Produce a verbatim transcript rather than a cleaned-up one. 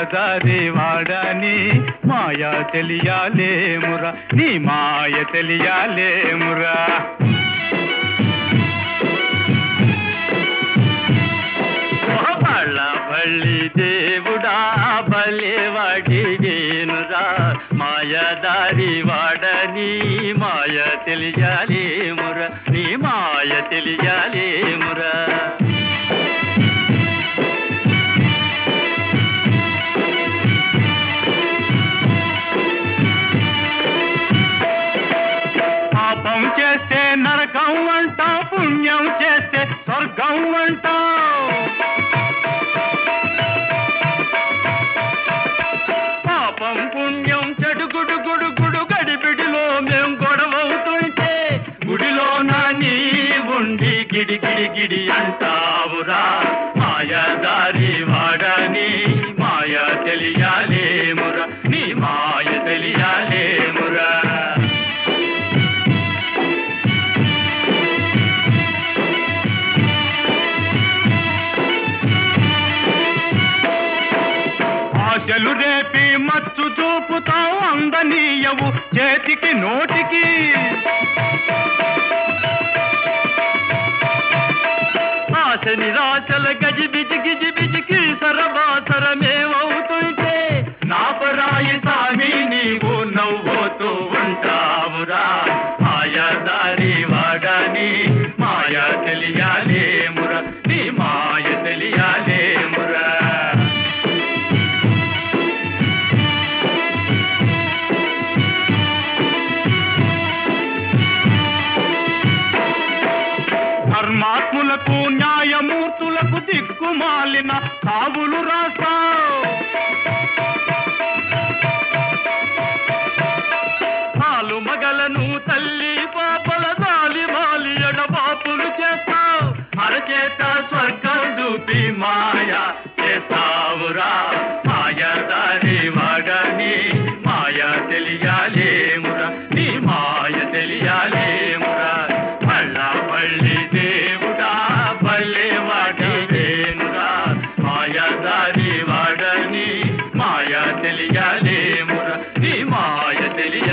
మాయదారి వాడని మాయ తెలియాలేమురా నీ మాయ తెలియాలేమురా బళ్ళి దేవుడా బలే వాడిగేనురా మాయదారి వాడని మాయ తెలియాలేమురా నీ మాయ తెలియాలేమురా పాపం చేస్తే నరకం అంటా పుణ్యం చేస్తే స్వర్గం అంటా పాపం పుణ్యం చెడు గుడు గుడు గుడు గడిబిడిలో మేం గొడవవుతుంటే గుడిలో నా నీ ఉండి గిడి గిడి గిడి అంటావురా మాయదారి వాడని మాయ తెలియాలేమురా నీ మాయ తెలియాలేమురా ఆశలు రేపి మచ్చు చూపుతావు అందనీయవు చేతికి నోటికి ఆశ నిరాశల గజి బిజి గిజి బిజికి సరబాసరమేమవుతుంటే నా పరాయి సామి నీవు నవ్వుతూ ఉంటావురా మాయదారి వాడని మాయ తెలియాలేమురా నీ మాయ తెలియాలేమురా ధర్మాత్ములకు న్యాయమూర్తులకు దిక్కుమాలిన సావులు రాస్తా పాలు మగలను తల్లి పాపల దాలి మాలి ఎడబాపులు చేస్తా అరచేత స్వర్గం చూపి మాయ చేస్తావురా మాయదారి వాడని మాయ తెలియాలేమురా నీ మాయ తెలియాలేమురా బళ్ళి దేవుడా బల్లే వాడిగేనురా మాయదారి వాడని మాయ తెలియాలేమురా నీ మాయ తెలియ